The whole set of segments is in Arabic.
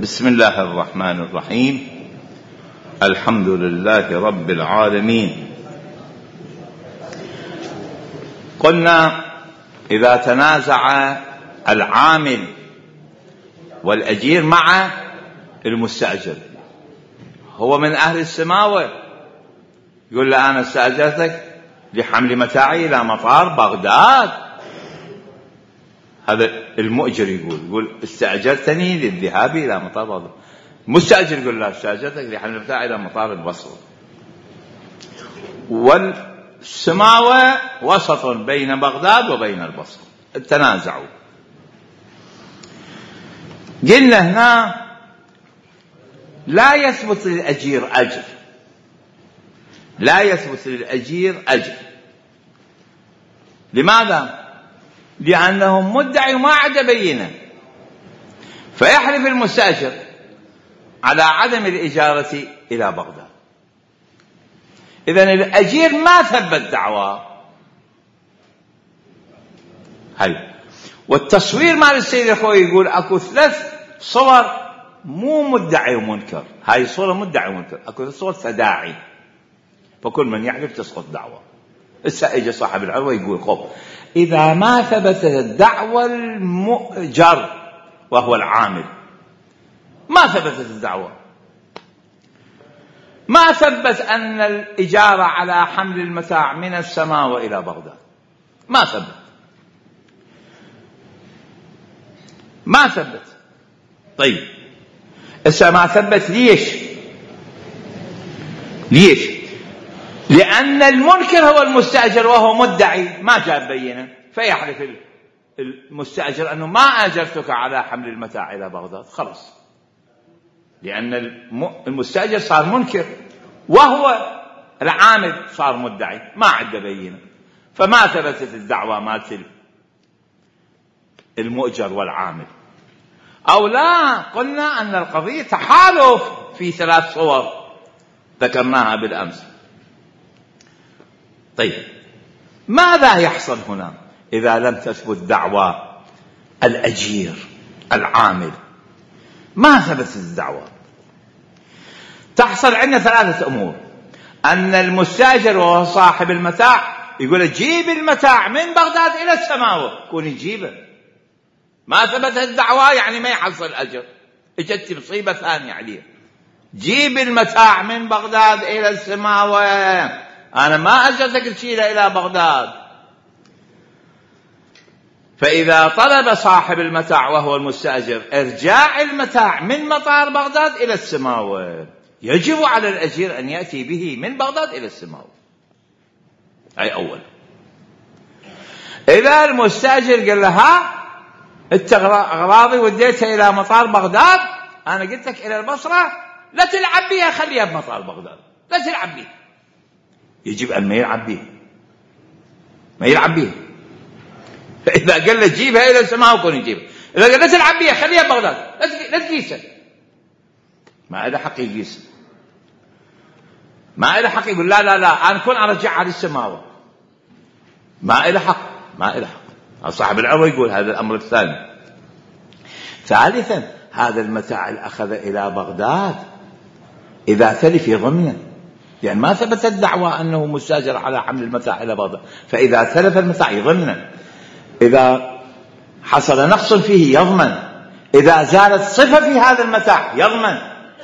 بسم الله الرحمن الرحيم. الحمد لله رب العالمين. قلنا إذا تنازع العامل والأجير مع المستأجر، هو من أهل السماوة، يقول له أنا استأجرتك لحمل متاعي إلى مطار بغداد. هذا المؤجر يقول استأجرتني للذهاب إلى مطار بغداد. المستأجر يقول لا، استأجرتك لحمل متاعي إلى مطار البصرة. والسماوة وسط بين بغداد وبين البصرة، تنازعوا. قلنا هنا لا يثبت للأجير أجر، لا يثبت للأجير أجر. لماذا؟ لأنه مدعي وما عنده بينة، فيحلف المستأجر على عدم الإجارة إلى بغداد. إذن الأجير ما ثبت دعواه. والتصوير مال السيد الخوي يقول أكو 3 صور مو مدعي ومنكر. هاي صورة مدعي ومنكر، أكو صور تداعي، فكل من يحلف تسقط دعوة. اجى صاحب العروة يقول خب إذا ما ثبتت الدعوة المؤجر وهو العامل، ما ثبتت الدعوة، ما ثبت أن الإجارة على حمل المتاع من السماوة إلى بغداد، ما ثبت، ما ثبت. طيب إذا ما ثبت ليش؟ لأن المنكر هو المستأجر وهو مدعي ما جاب بينة، فيحلف المستأجر أنه ما أجرتك على حمل المتاع إلى بغداد، خلص. لأن المستأجر صار منكر وهو العامل صار مدعي ما عنده بينة، فما ثبتت الدعوة مالت المؤجر والعامل. أو لا، قلنا أن القضية تحالف في 3 صور ذكرناها بالأمس. طيب ماذا يحصل هنا إذا لم تثبت دعوى الأجير العامل؟ ما ثبتت الدعوة. تحصل عندنا 3 أمور. أن المستأجر وهو صاحب المتاع يقول جيب المتاع من بغداد إلى السماوة، كون يجيبه. ما ثبتت الدعوة يعني ما يحصل الأجر، اجت مصيبة ثانية عليه. جيب المتاع من بغداد إلى السماوة، أنا ما أجرتك تشيله إلى بغداد. فإذا طلب صاحب المتاع وهو المستأجر إرجاع المتاع من مطار بغداد إلى السماوة، يجب على الأجير أن يأتي به من بغداد إلى السماوة. أي أول. إذا المستأجر قال لها أنت أغراضي وديتها إلى مطار بغداد، أنا قلت لك إلى البصرة، لا تلعب بيها، خليها بمطار بغداد، لا تلعب بيها. يجب أن ما يلعب بيها، ما يلعب بيها. فإذا قال له جيبها إلى السماء وكون يجيبها، إذا قال لا تلعب بيها خليها بغداد، لا تقيسها، ما إله حق يقيسها، ما إله حق يقول لا لا لا أنا كون أرجعها للسماوة، ما إله حق، ما إله حق. صاحب العروة يقول هذا الأمر الثاني. ثالثا هذا المتاع الأخذ إلى بغداد إذا تلف ضمنا، يعني ما ثبت الدعوة أنه مستأجر على حمل المتاع إلى بغداد، فإذا تلف المتاع يضمن، إذا حصل نقص فيه يضمن، إذا زالت صفة في هذا المتاع يضمن.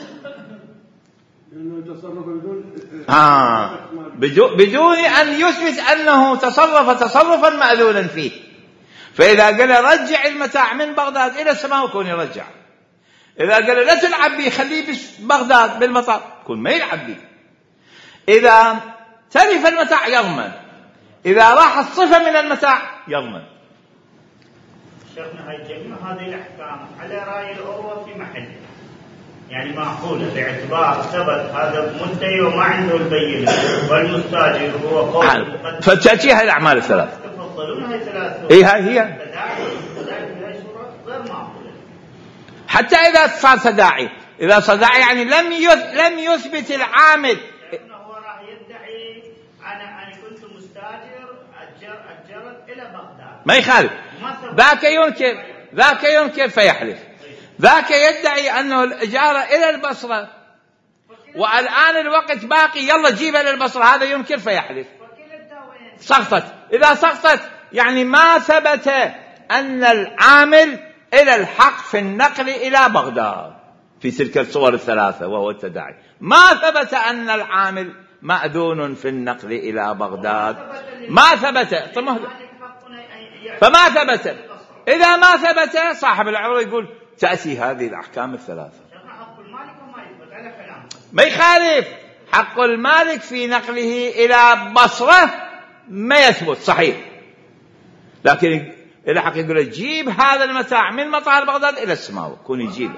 بدون أن يثبت أنه تصرف تصرفا مأذونا فيه. فإذا قال رجع المتاع من بغداد إلى السماء كون يرجع، إذا قال لا تلعب به خليه بغداد بالمطار كون ما يلعب به. إذا تلف المتاع يضمن، إذا راح الصفة من المتاع يضمن. شيخنا هاي جميع هذه الأحكام على رأي الأروة في محل، يعني معقولة باعتبار ثبت هذا مدعي وما عنده البينة والمستأجر هو قول. فتأتيها الأعمال الثلاث. تفضلون هاي 3. إيه هاي هي. هاي صورة غير معقولة. حتى إذا صار تداعي، إذا صار تداعي يعني لم يثبت العامل. هو راح يدعي أنا كنت مستأجر أجرت إلى بغداد. ما يخالف. ذاك ينكر فيحلف. ذاك يدعي أنه الإجارة إلى البصرة والآن الوقت باقي، يلا جيبها إلى البصرة، هذا ينكر فيحلف. سقطت. إذا سقطت يعني ما ثبت أن العامل إلى الحق في النقل إلى بغداد في تلك الصور الثلاثة وهو التداعي، ما ثبت أن العامل مأذون في النقل إلى بغداد، ما ثبت. فما ثبت. إذا ما ثبت صاحب العروة يقول تأتي هذه الأحكام الثلاثة. ما يخالف حق المالك في نقله إلى بصرة ما يثبت صحيح، لكن إلى حق يقول جيب هذا المتاع من مطار بغداد إلى السماوة كون يجيب.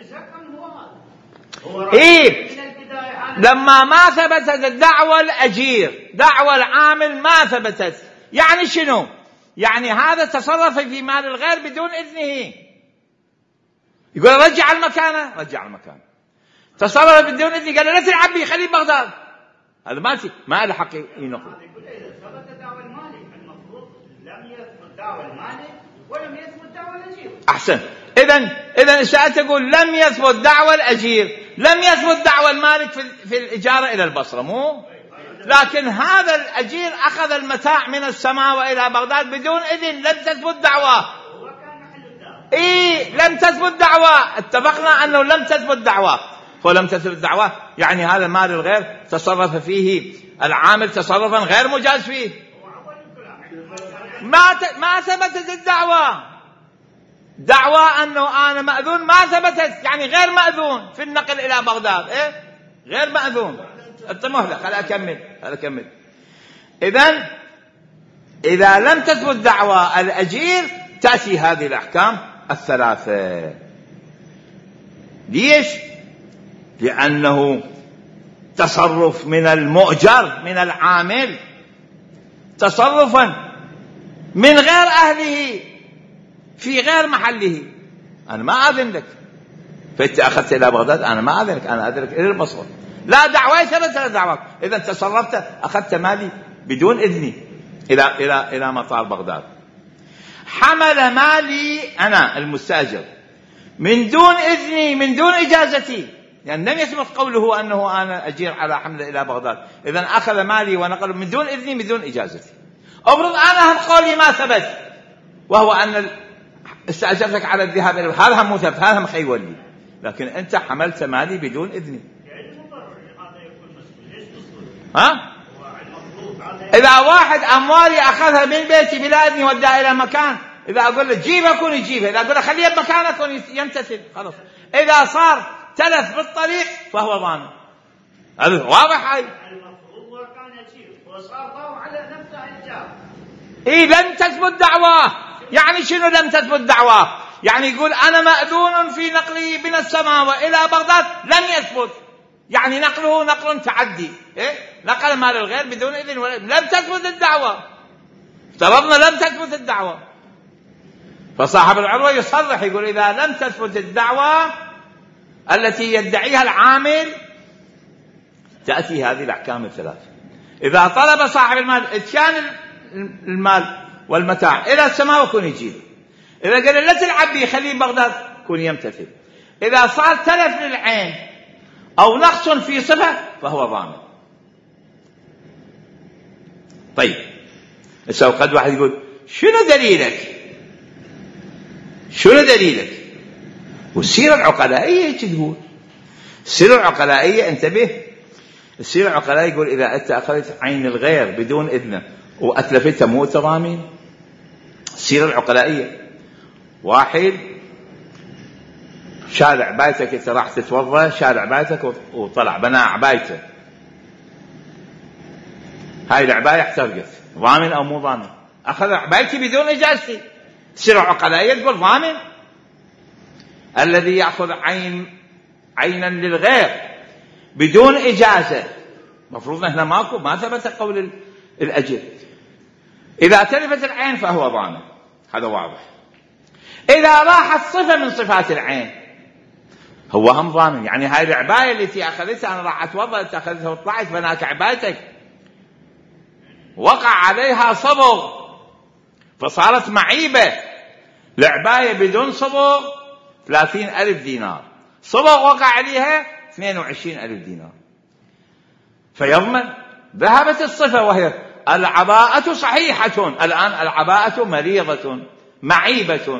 إيه لما ما ثبتت الدعوة الأجير دعوة العامل ما ثبتت، يعني شنو؟ يعني هذا تصرف في مال الغير بدون إذنه، يقول رجع المكانة، رجع المكانة. تصرف بدون إذنه، قال لا تلعب بي خليه بغداد، هذا مالتي ما له حق ينقل. ثبت دعوة المالك، المفروض لم يثبت دعوة المالك ولم يثبت دعوة الأجير. أحسن. إذن سألت تقول لم يثبت دعوة الأجير، لم يثبت دعوة المالك في الإجارة إلى البصرة، مو؟ لكن هذا الأجير أخذ المتاع من السماء وإلى بغداد بدون إذن، لم تثبت دعوة. هو كان محل الدعوة. إيه لم تثبت دعوة، اتفقنا أنه لم تثبت دعوة، فلم تثبت دعوة يعني هذا مال الغير تصرف فيه العامل تصرفا غير مجاز فيه، ما ثبتت الدعوة. دعوة أنه أنا مأذون ما ثبتت، يعني غير مأذون في النقل إلى بغداد. إيه غير مأذون. مهلة خليني أكمل. إذا لم تثبت دعوة الأجير تأتي هذه الأحكام الثلاثة. ليش؟ لأنه تصرف من المؤجر من العامل تصرفا من غير أهله في غير محله. أنا ما أذن لك فأنت أخذت إلى بغداد، أنا ما أذنك، أنا أذنك إلى البصرة، لا دعوة ثبت دعوة. إذا تصرفت أخذت مالي بدون إذني إلى مطار بغداد. حمل مالي أنا المستأجر من دون إذني من دون إجازتي، يعني لم يثبت قوله أنه أنا أجير على حمله إلى بغداد، إذن أخذ مالي ونقله من دون إذني من دون إجازتي. أفرض أنا هم قولي ما ثبت، وهو أن استأجرتك على الذهاب إلى هذا هم ثبت، هذا هم خيول لي، لكن أنت حملت مالي بدون إذني. ها؟ إذا واحد أموالي أخذها من بيتي بلا إذني وداها إلى مكان، إذا أقول له جيبها كون يجيبها، إذا أقول له خليها بمكانه كون يمتثل، خلاص. إذا صار تلف بالطريق فهو ضامن. هذا واضح. هاي المفروض هو كان يجيب وصار ضامن على نفسه الجار. إيه لم تثبت دعوة. يعني شنو لم تثبت دعوة؟ يعني يقول أنا مأذون في نقلي من السماء وإلى بغداد، لم يثبت، يعني نقله نقل تعدي. إيه؟ نقل مال الغير بدون إذن لم تثبت الدعوة. افترضنا لم تثبت الدعوة، فصاحب العروة يصرح يقول إذا لم تثبت الدعوة التي يدعيها العامل تأتي هذه الأحكام الثلاث. إذا طلب صاحب المال إتيان المال والمتاع إلى السماء وكون يجيب، إذا قال لا تلعب بي خليه بغداد كون يمتثل. إذا صار تلف للعين أو نقص في صفة فهو ضامن. طيب قد واحد يقول شنو دليلك؟ والسيرة العقلائية تقول، السيرة العقلائية انتبه، السيرة العقلائية يقول إذا أنت أخذت عين الغير بدون إذنه وأتلفتها مو ضامن. السيرة العقلائية واحد شارع بيتك، انت راح تتوضا شارع بيتك وطلع بنى عبايته، هاي العباية احترقت، ضامن أو مو ضامن؟ أخذ عبايتي بدون إجازتي. السيرة العقلائية تقول ضامن. الذي يأخذ عينا للغير بدون إجازة مفروض هنا ما ثبت قول الأجر. إذا تلفت العين فهو ضامن، هذا واضح. إذا راحت صفة من صفات العين هو هم ضامن. يعني هاي العباية التي أخذتها أنا راح أتوضأ، أنت أخذتها وطلعت بناك عبايتك وقع عليها صبغ فصارت معيبة، العباية بدون صبغ 30,000 دينار، صبغ وقع عليها 22,000 دينار، فيضمن. ذهبت الصفة وهي العباءة صحيحة، الآن العباءة مريضة معيبة.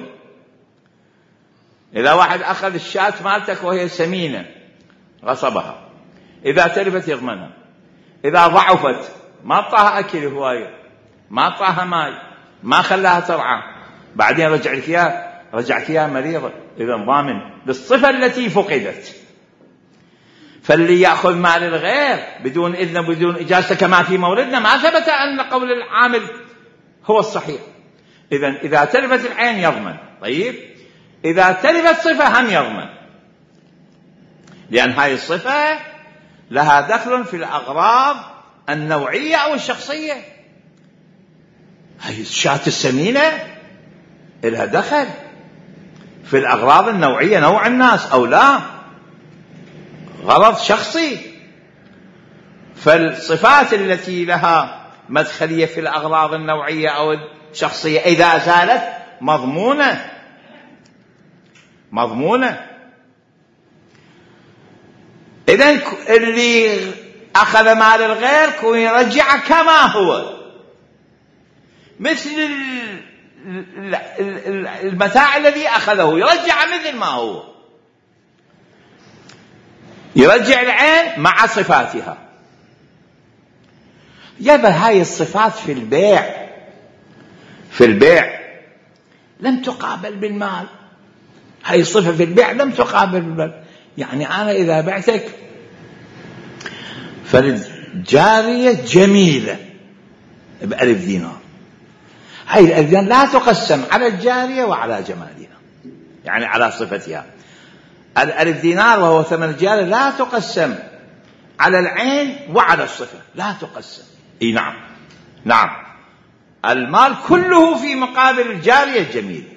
إذا واحد أخذ الشاة مالتك وهي سمينة غصبها، إذا تلفت يضمنها، إذا ضعفت ما أعطاها أكل هواية، ما أعطاها ماء، ما خلاها ترعى، بعدين رجعت إياها مريضة، إذا ضامن بالصفة التي فقدت. فاللي يأخذ مال الغير بدون إذن بدون إجازة كما في موردنا ما ثبت أن قول العامل هو الصحيح. إذا تلفت العين يضمن. طيب إذا تلفت صفة هم يضمن، لأن هاي الصفة لها دخل في الأغراض النوعية أو الشخصية. هاي الشاة السمينة لها دخل في الأغراض النوعية، نوع الناس أو لا، غرض شخصي. فالصفات التي لها مدخلية في الأغراض النوعية أو الشخصية إذا زالت مضمونة. إذن اللي أخذ مال الغير كون يرجع كما هو، مثل المتاع الذي أخذه يرجع مثل ما هو، يرجع العين مع صفاتها. يبقى هاي الصفات في البيع لم تقابل بالمال. هاي الصفة في البيع لم تقابل بالمال. يعني أنا إذا بعتك فالجارية جميلة ب1,000 دينار، هاي 1,000 دينار لا تقسم على الجارية وعلى جمالها، يعني على صفتها. 1,000 دينار وهو ثمن الجارية لا تقسم على العين وعلى الصفة، لا تقسم. نعم المال كله في مقابل الجارية الجميلة.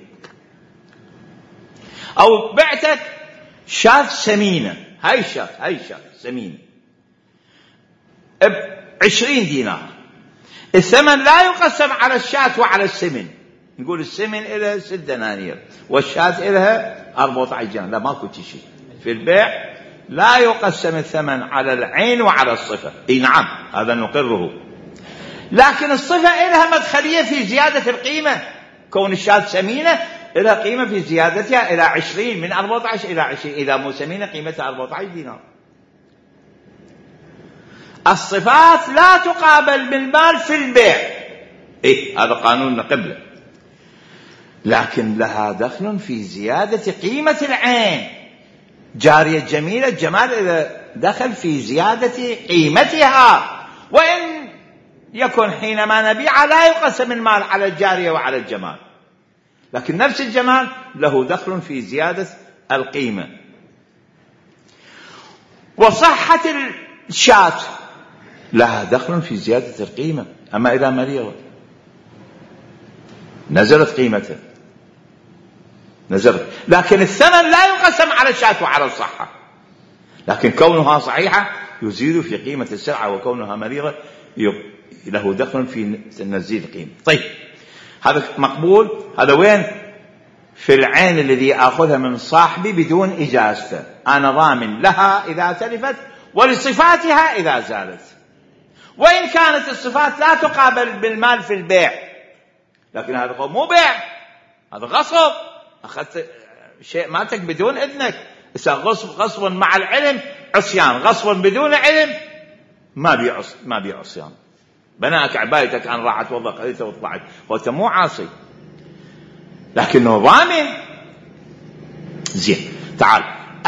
أو بعتك شاة سمينة، هاي شاة سمينة ب20 دينار، الثمن لا يقسم على الشاة وعلى السمن. نقول السمن إلها 6 دنانير والشاة إلها 14 دينار، لا ماكو شيء في البيع، لا يقسم الثمن على العين وعلى الصفة. نعم هذا نقره، لكن الصفة إلها مدخلية في زيادة القيمة. كون الشاة سمينة إلها قيمة في زيادتها إلى 20، من 14 إلى 20، إذا مو سمينة قيمتها 14 دينار. الصفات لا تقابل بالمال في البيع، هذا قانون قبله، لكن لها دخل في زيادة قيمة العين. جارية جميلة الجمال إذا دخل في زيادة قيمتها، وإن يكن حينما نبيع لا يقسم المال على الجارية وعلى الجمال، لكن نفس الجمال له دخل في زيادة القيمة. وصحة الشاة لها دخل في زيادة القيمة، أما إذا مريضة نزلت قيمتها، لكن الثمن لا يقسم على الشاة وعلى الصحة، لكن كونها صحيحة يزيد في قيمة السلعة، وكونها مريضة له دخل في تنزيل القيمة. طيب هذا مقبول. هذا وين؟ في العين الذي آخذها من صاحبي بدون إجازته، أنا ضامن لها إذا تلفت ولصفاتها إذا زالت. وإن كانت الصفات لا تقابل بالمال في البيع، لكن هذا مو بيع، هذا غصب. أخذت شيء مالتك بدون إذنك، غصب مع العلم عصيان، غصب بدون علم ما بي عصيان. بناك عبايتك أن راحت والله قليلة وطلعت، وأنت مو عاصي لكنه ضامن. زين، تعال.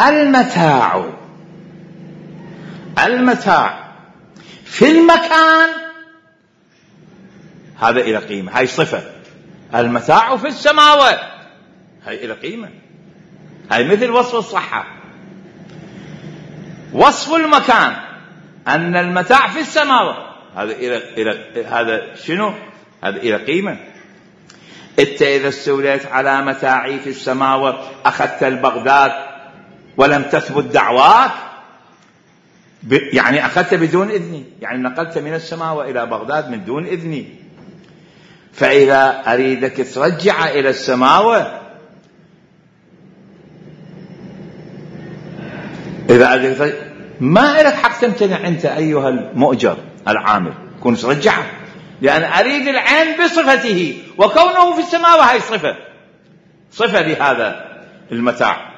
المتاع في المكان هذا إلى قيمة، هاي صفة. المتاع في السماوات هاي إلى قيمة، هاي مثل وصف الصحة. وصف المكان أن المتاع في السماوات هذا شنو؟ هذا إلى قيمة. أنت إذا استوليت على متاعي في السماوات أخذت البغداد ولم تثبت دعواك، يعني أخذت بدون إذني، يعني نقلت من السماوات إلى بغداد من دون إذني. فإذا أريدك ترجع إلى السماوات إذا ما لك حق تمتنع أنت أيها المؤجر العامل، كن ترجعه، لأن أريد العين بصفته، وكونه في السماء وهي صفة لهذا المتاع.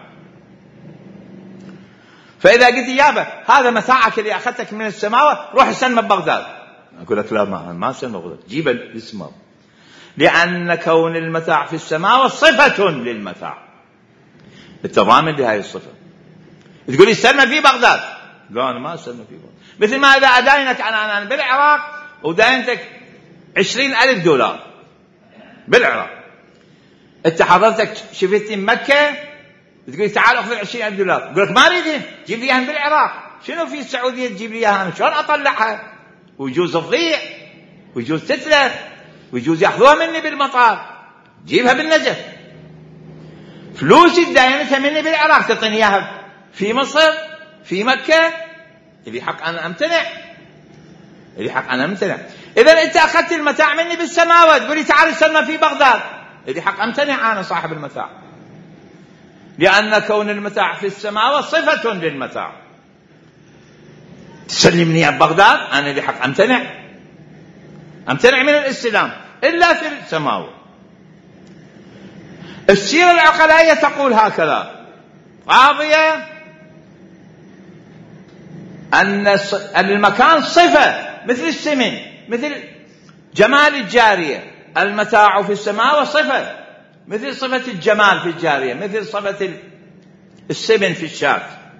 فإذا قلت يابا هذا متاعك اللي أخذتك من السماوة، روح استلمه ببغداد، أقول لك لا، ما استلمه ببغداد، جيبه للسماء، لأن كون المتاع في السماوة صفة للمتاع، التضامن لهذه الصفة. تقول لي استلمه في بغداد، لا أنا ما استلمه في بغداد. مثل ما إذا أداينك أنا بالعراق وداينتك 20,000 دولار بالعراق، أنت حضرتك شفتني مكة تقول تعال أخذ 20,000 دولار، أقول لك ما أريدهم، جيب لي إياهم بالعراق. شنو في السعودية تجيب لي إياها؟ شلون أطلعها؟ ويجوز تضيع، ويجوز تتلف، ويجوز يأخذوها مني بالمطار، جيبها بالنجف. فلوسي داينتها مني بالعراق تعطيني إياها في مصر في مكة، اللي حق أنا أمتنع، اللي حق أنا أمتنع. إذا أنت أخذت المتاع مني بالسماوات تقول لي تعال استلمه في بغداد، اللي حق أمتنع أنا صاحب المتاع، لأن كون المتاع في السماوات صفة للمتاع. تسلمني بغداد، أنا اللي حق أمتنع من الاستلام إلا في السماوات. السيرة العقلائية تقول هكذا، قاضية أن المكان صفة مثل السمن، مثل جمال الجارية، المتاع في السماوات صفة مثل صفة الجمال في الجارية، مثل صفة السمن في الشاة.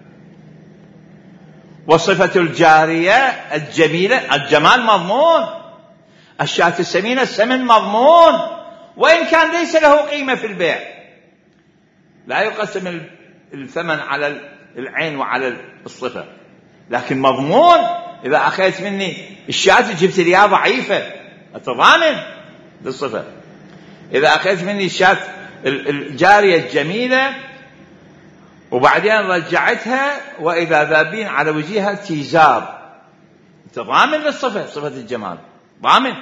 وصفة الجارية الجميلة الجمال مضمون، الشاة السمينة السمن مضمون، وإن كان ليس له قيمة في البيع، لا يقسم الثمن على العين وعلى الصفة، لكن مضمون. إذا أخذت مني الشاة جبت لي ضعيفة، أتضامن بالصفة. إذا أخذت مني الشاة الجارية الجميلة وبعدين رجعتها وإذا ذابين على وجهها تيزار، تضامن للصفة، صفة الجمال ضامن.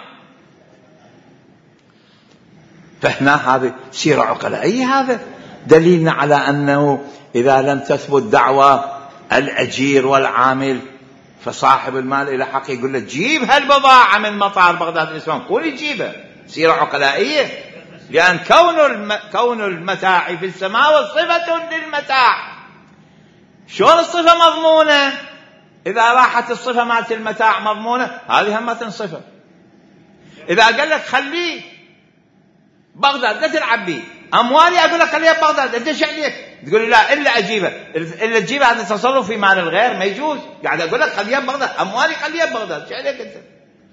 فهنا هذه سيرة عقلائية، هذا دليلنا على أنه إذا لم تثبت دعوى الأجير والعامل فصاحب المال إلى حق يقول له جيب هالبضاعة من مطار بغداد الإسلام، قول يجيبها. سيرة عقلائية، لأن كون المتاع في السماء صفة للمتاع. شلون الصفة مضمونة؟ إذا راحت الصفة مالت المتاع مضمونة، هذه هم صفة. إذا قال لك خليه بغداد لا تلعب بيه، أموالي أقول لك خليها بغداد، أنت ايش عليك؟ تقول لي لا إلا أجيبه، إلا تجيبه هذا تصرف في مال الغير ما يجوز. قاعد أقول لك خليها بغداد، أموالي خليها بغداد، ايش عليك أنت؟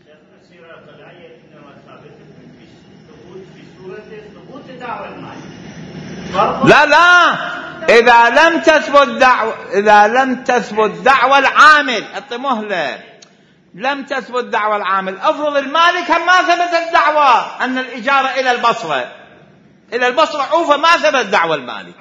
لا إذا لم تثبت دعوى العامل، الطمهلة لم تثبت دعوى العامل، أفرض المالك هم ما ثبت الدعوى أن الإجارة إلى البصرة عوفة، ما ثبت دعوى المالك.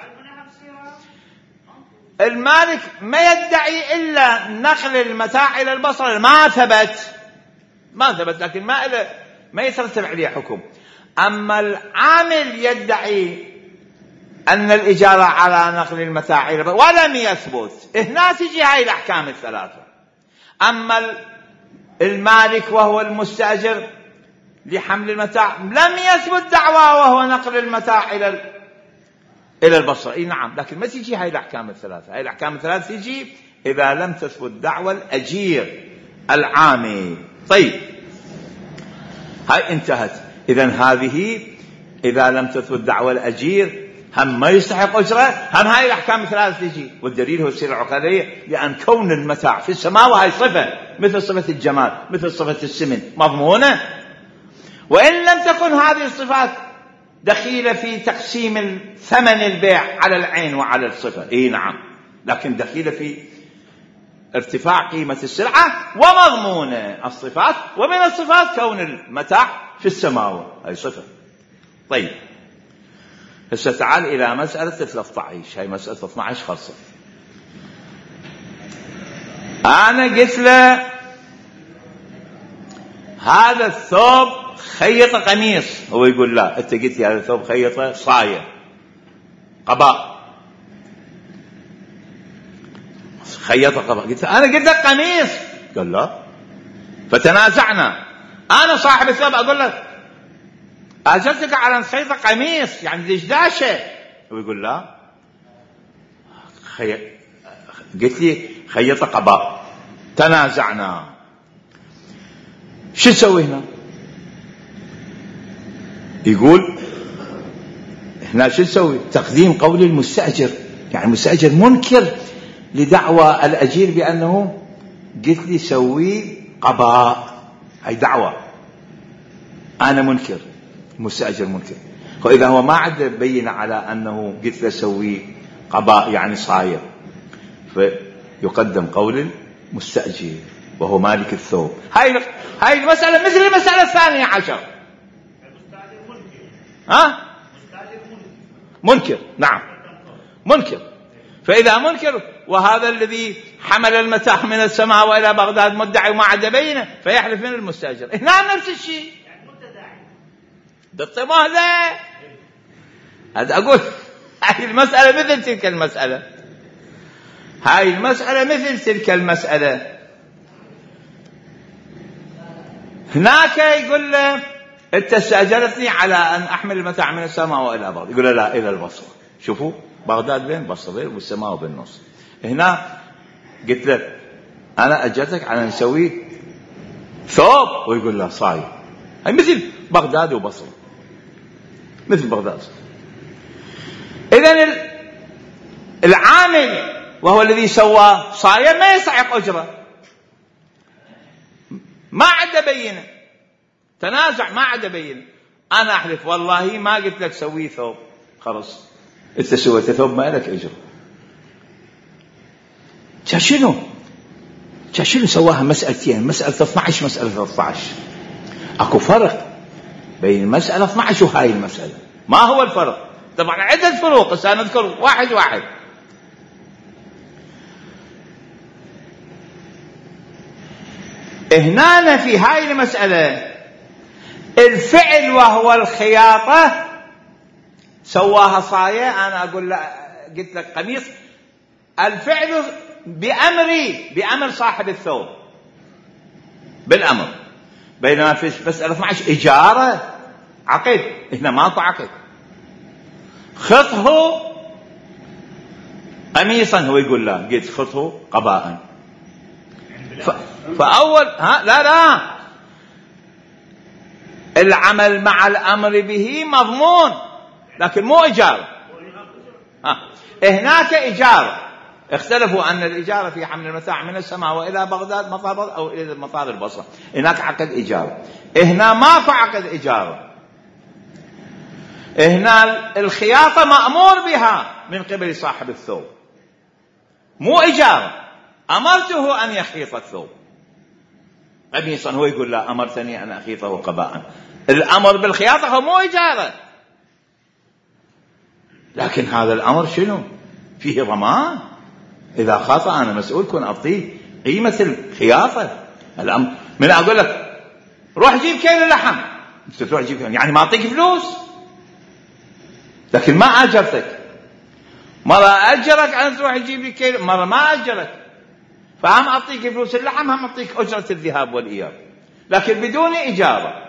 المالك ما يدعي إلا نقل المتاع إلى البصرة، ما ثبت، لكن ما يترتب عليه حكم. أما العامل يدعي أن الإجارة على نقل المتاع إلى ولم يثبت، هنا تجي هاي الأحكام الثلاثة. أما المالك وهو المستأجر لحمل المتاع لم يثبت دعوى وهو نقل المتاع إلى البصرة، نعم، لكن ما تجي هاي الأحكام الثلاثة. هاي الأحكام الثلاثة تجي إذا لم تثبت دعوى الأجير العامل. طيب هاي انتهت. إذن هذه إذا لم تثبت دعوى الأجير هم ما يستحق أجرة، هم هاي الأحكام الثلاثة تجي. والدليل هو السيرة العقلائية، لأن كون المتاع في السماء وهي صفة مثل صفة الجمال مثل صفة السمن مضمونة، وإن لم تكن هذه الصفات دخيلة في تقسيم ثمن البيع على العين وعلى الصفة، نعم، لكن دخيلة في ارتفاع قيمة السلعة ومضمونة الصفات. ومن الصفات كون المتاع في السماوات، هاي صفة. طيب هسه تعال إلى مسألة 13. هاي مسألة 12 خاصة. أنا قلت له هذا الثوب خيط قميص، هو يقول لا، أنت قلت هذا الثوب خيط صاية قباء. خيط قباء. أنا قلت لك قميص، قال لا. فتنازعنا، أنا صاحب الثوب أقول لك أجلتك على أن تخيط قميص يعني دشداشة، ويقول لا قلت لي خيط قباء. تنازعنا. شو نسوي هنا؟ يقول هنا شو نسوي؟ تقديم قول المستأجر، يعني المستأجر منكر لدعوى الأجير بأنه قلت لي سوي قباء، هاي دعوة، أنا منكر، المستأجر منكر. وإذا هو ما عاد بين على أنه قلت له سوي قباء يعني صاير، فيقدم قول المستأجر وهو مالك الثوب. هاي المسألة مثل المسألة الثانية عشر. منكر، نعم منكر. فإذا منكر وهذا الذي حمل المتاع من السماء وإلى بغداد مدعي وما عاد بينه فيحلف من المستأجر. هنا نفس الشيء بالطمع هذا أقول هاي المسألة مثل تلك المسألة، هاي المسألة مثل تلك المسألة. هناك يقول له أنت استأجرتني على أن أحمل المتاع من السماء وإلى بغداد، يقول له لا إلى البصرة. شوفوا بغداد بين بصرة والسماء بالنص. هنا قلت له أنا أجرتك على أن نسوي ثوب، ويقول له صاير. هاي مثل بغداد وبصرة، مثل بغداد. إذن العامل وهو الذي سوى صاير ما يستحق أجرة، ما عاد بينه، تنازع ما عاد بينه. أنا أحلف والله ما قلت لك سوي ثوب، خلاص أنت سويت ثوب ما لك أجر. شنو سواها مسألتين، مسألة 12 مسألة 13. أكو فرق بين المسألة 12 وهاي المسألة. ما هو الفرق؟ طبعا عدة فروق سنذكر واحد واحد. هنا في هاي المسألة الفعل وهو الخياطة سواها صاية، أنا أقول قلت لك قميص، الفعل بأمر صاحب الثوب بالأمر، بينما في مسألة 12 إجارة عقد، هنا ماكو عقد. خطه قميصا، هو يقول لا قلت خطه قباء. فأول لا العمل مع الأمر به مضمون لكن مو إجارة. هناك إجارة، اختلفوا أن الإجارة في حمل المتاع من السماء وإلى بغداد مطار أو إلى مطار البصرة، هناك عقد إجارة. هنا ماكو عقد إجارة، هنا الخياطة مأمور بها من قبل صاحب الثوب، مو إجارة. أمرته أن يخيط الثوب قميصا، هو يقول لا أمرتني أن أخيطه قباء. الأمر بالخياطة هو مو إجارة، لكن هذا الأمر شنو فيه ضمان. إذا خاطأ أنا مسؤول كن أعطيه قيمة الخياطة. الأمر من أقول لك روح جيب كيلو لحم، أنت تروح جيب كيلو يعني ما أعطيك فلوس، لكن ما أجرتك. مرة أجرك أن تروح تجيب لي كيلو، مرة ما أجرك، فهم أعطيك فلوس اللحم، هم أعطيك أجرة الذهاب والإياب، لكن بدون إجارة،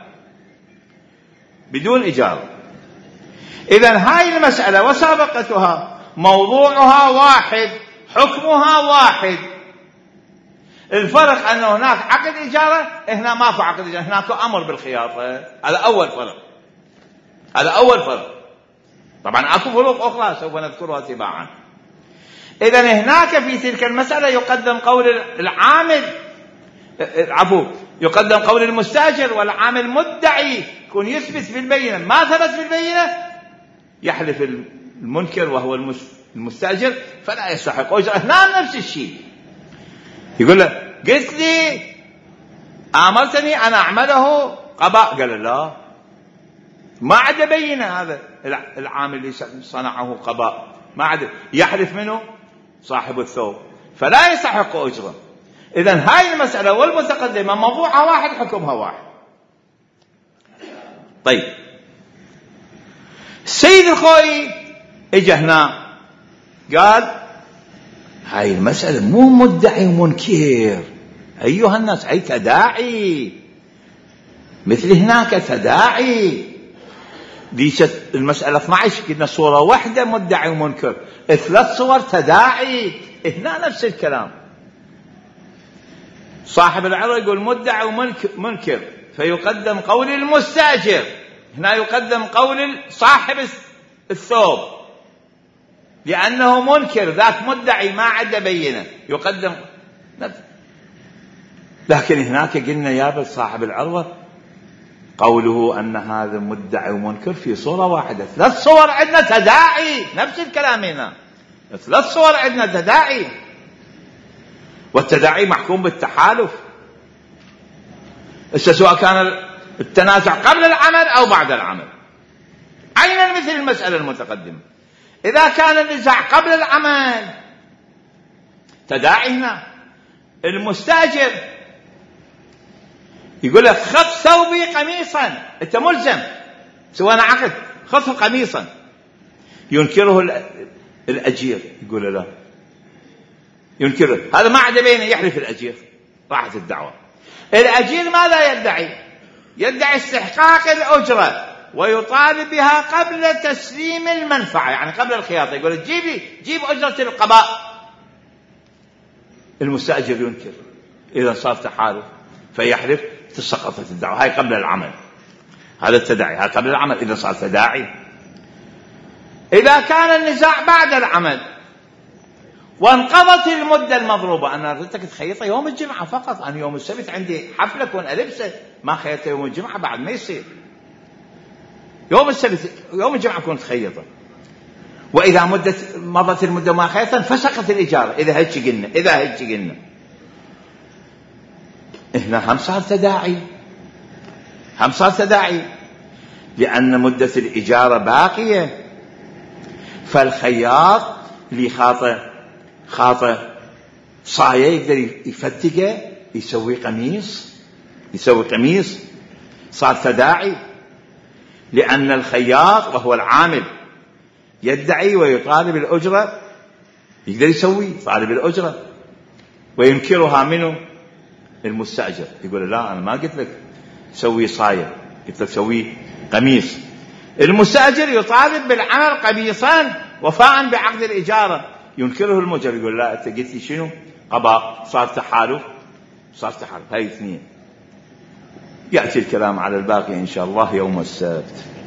بدون إجارة. إذن هاي المسألة وسابقتها موضوعها واحد، حكمها واحد. الفرق أن هناك عقد إجارة، هنا ما في عقد إجارة، هناك أمر بالخياطة. هذا أول فرق، هذا أول فرق. طبعا أكو فروق أخرى سوف نذكرها تباعا. إذن هناك في تلك المسألة يقدم قول العامل، يقدم قول المستأجر، والعامل مدعي يكون يثبت في البينة، ما ثبت في البينة يحلف المنكر وهو المستأجر فلا يستحق أجرة. هنا نفس الشيء، يقول له قلت لي أمرتني أن أعمله قباء، قال لا ما عاد بينة هذا العامل اللي صنعه قباء، ما عاد يحلف منه صاحب الثوب فلا يستحق أجرة. إذن هاي المسألة والمتقدمة موضوعها واحد، حكمها واحد. طيب السيد الخوئي اجى هنا قال هاي المسألة مو مدعي ومنكر أيها الناس، أي تداعي، مثل هناك تداعي. دي المسألة 12 كنا صورة واحدة مدعي ومنكر، 3 صور تداعي. هنا نفس الكلام. صاحب العرض يقول مدعي ومنكر، فيقدم قول المستأجر. هنا يقدم قول صاحب الثوب لأنه منكر، ذاك مدعي ما عنده بينة، يقدم. لكن هناك قلنا يا صاحب العرض قوله أن هذا مدعي ومنكر في صورة واحدة. 3 صور عندنا تداعي، نفس الكلام هنا، 3 صور عندنا تداعي، والتداعي محكوم بالتحالف. سواء كان التنازع قبل العمل أو بعد العمل، عينا مثل المسألة المتقدمة. إذا كان النزاع قبل العمل تداعي هنا. المستأجر يقول لك خذ ثوبي قميصا، أنت ملزم سواء عقد، خذه قميصا. ينكره الأجير، يقول لا، ينكره، هذا ما عاد بينه، يحلف الأجير، راحت الدعوة. الأجير ماذا يدعي؟ يدعي استحقاق الأجرة ويطالب بها قبل تسليم المنفعة، يعني قبل الخياطة. يقول جيب أجرة القضاء. المستأجر ينكر، إذا صار تحالف فيحلف، تسقطت الدعوة. هاي قبل العمل، هذا التداعي، هذا قبل العمل إذا صار تداعي. إذا كان النزاع بعد العمل وانقضت المدة المضروبة، أنا ردتك تخيطه يوم الجمعة فقط، أنا يوم السبت عندي حفلة كون ألبسه، ما خيطه يوم الجمعة بعد ما يصير. يوم السبت يوم الجمعة كون تخيطه. وإذا مضت المدة ما خيطا فسقت الإجارة. إذا هيك قلنا هنا هم صار تداعي، لأن مدة الإجارة باقية. فالخياط اللي خاطئ صاية يقدر يفتقه، يسوي قميص، صار تداعي. لأن الخياط وهو العامل يدعي ويطالب الأجرة، يقدر يسوي طالب الأجرة، وينكرها منه المستأجر. يقول لا، أنا ما قلت لك سوي صاية، قلت لك سوي قميص. المستأجر يطالب بالعمل قميصان وفاء بعقد الإجارة، ينكره المؤجر، يقول لا، أنت قلت لي شنو؟ قضاء. صار تحالف. هاي 2. يأتي الكلام على الباقي إن شاء الله يوم السبت.